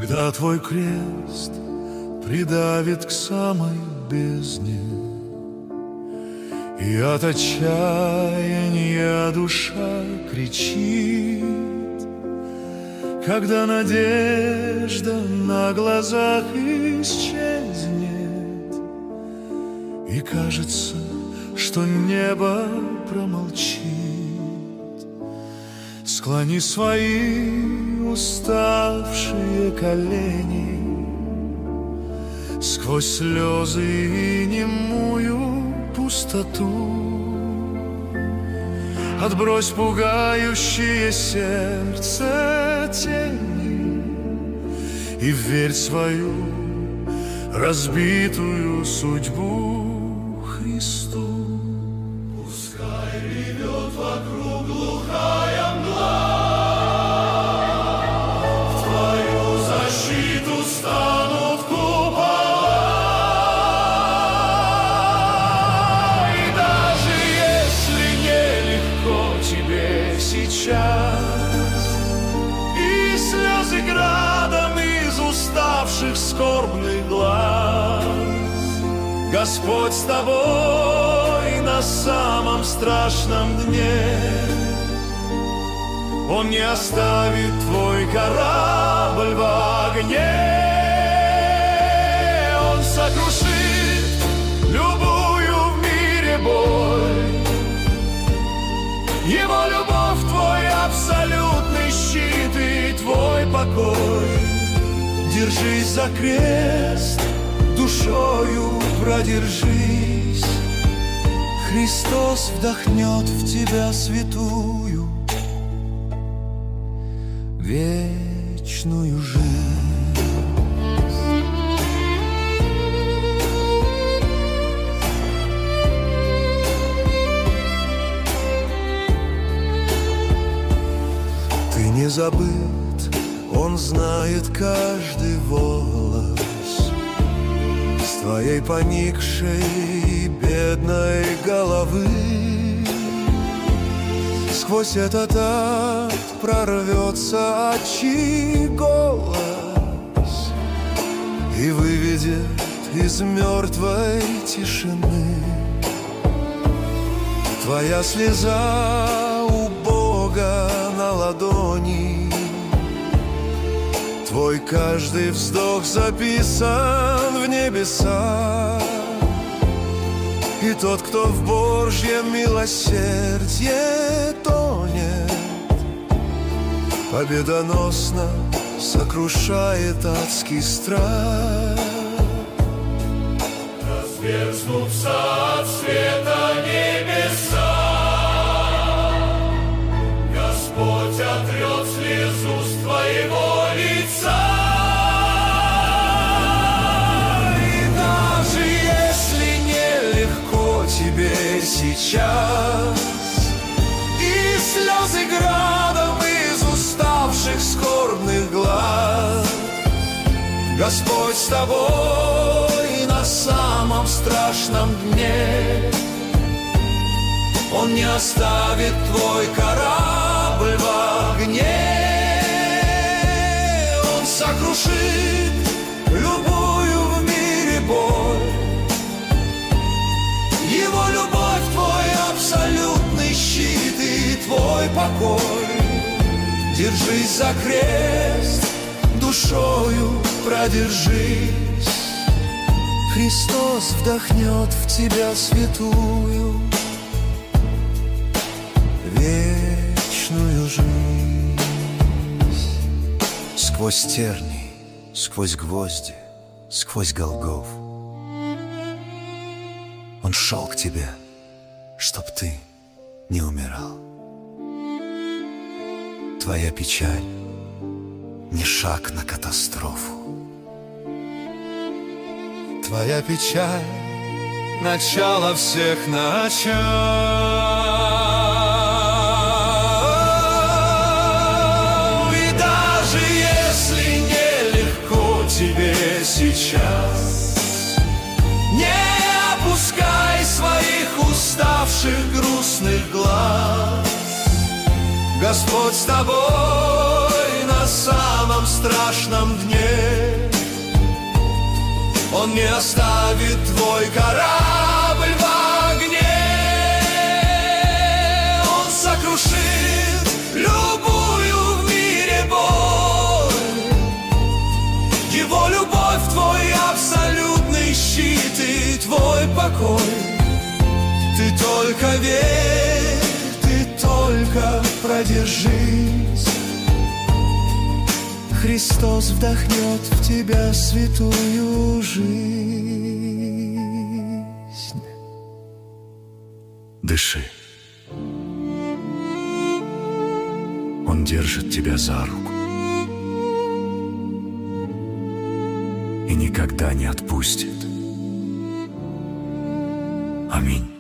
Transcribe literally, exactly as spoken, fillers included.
Когда твой крест придавит к самой бездне, и от отчаяния душа кричит, когда надежда на глазах исчезнет, и кажется, что небо промолчит, склони свои уставшие колени, сквозь слезы и немую пустоту. Отбрось пугающие сердце тени и верь свою разбитую судьбу Христу. Пускай ревет вокруг глухая мгла, в твою защиту станут купола. И даже если нелегко тебе сейчас, и слезы градом из уставших скорбных глаз, Господь с тобой на самом страшном дне. Он не оставит твой корабль в огне. Он сокрушит любую в мире боль. Его любовь твой абсолютный щит и твой покой. Держись за крест, душою продержись. Христос вдохнет в тебя святую вечную жизнь. Ты не забыт, Он знает каждый волос с твоей поникшей бедной головы. Сквозь этот ад прорвется отчий голос и выведет из мертвой тишины. Твоя слеза у Бога на ладони, твой каждый вздох записан в небесах. И тот, кто в Божьем милосердье тонет, победоносно сокрушает адский страх. Разверзнутся от света небеса, Господь отрет слезу с твоего лица. Тебе сейчас, и слезы градом из уставших скорбных глаз, Господь с тобой на самом страшном дне. Он не оставит твой корабль в огне. Он сокрушит любую в мире боль. Его любовь твой абсолютный щит и твой покой. Держись за крест, душою продержись. Христос вдохнет в тебя святую вечную жизнь. Сквозь терни, сквозь гвозди, сквозь Голгоф Он шел к тебе, чтоб ты не умирал. Твоя печаль не шаг на катастрофу. Твоя печаль — начало всех начал. И даже если нелегко тебе сейчас, не опускай своих уставших грустных глаз. Господь с тобой на самом страшном дне. Он не оставит твой корабль в огне. Он сокрушит любую в мире боль. Его любовь твой абсолютный щит и твой покой. Ты только верь, ты только продержись. Христос вдохнет в тебя святую жизнь. Дыши. Он держит тебя за руку и никогда не отпустит. Аминь.